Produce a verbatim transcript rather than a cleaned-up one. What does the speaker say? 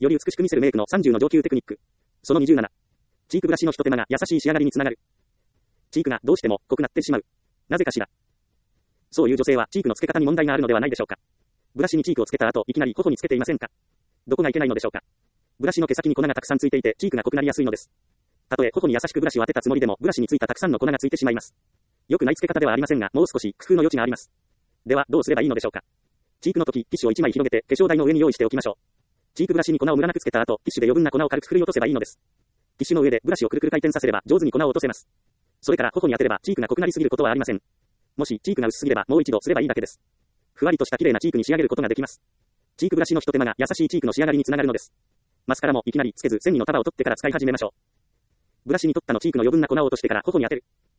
より美しく見せるメイクのさんじゅうの上級テクニック。そのにじゅうなな。チークブラシの一手間が優しい仕上がりにつながる。チークがどうしても濃くなってしまう。なぜかしら。そういう女性はチークの付け方に問題があるのではないでしょうか。ブラシにチークをつけた後、いきなり頬につけていませんか。どこがいけないのでしょうか。ブラシの毛先に粉がたくさんついていて、チークが濃くなりやすいのです。たとえ頬に優しくブラシを当てたつもりでも、ブラシについたたくさんの粉がついてしまいます。良くない付け方ではありませんが、もう少し工夫の余地があります。では、どうすればいいのでしょうか。チークの時、ティッシュをいちまい広げて、化粧台の上に用意しておきましょう。チークブラシに粉をムラなくつけた後、ティッシュで余分な粉を軽く振り落とせばいいのです。ティッシュの上でブラシをくるくる回転させれば、上手に粉を落とせます。それから頬に当てれば、チークが濃くなりすぎることはありません。もし、チークが薄すぎれば、もう一度すればいいだけです。ふわりとした綺麗なチークに仕上げることができます。チークブラシの一手間が優しいチークの仕上がりにつながるのです。マスカラもいきなりつけず、線にの束を取ってから使い始めましょう。ブラシに取ったのチークの余分な粉を落としてから頬に当てる。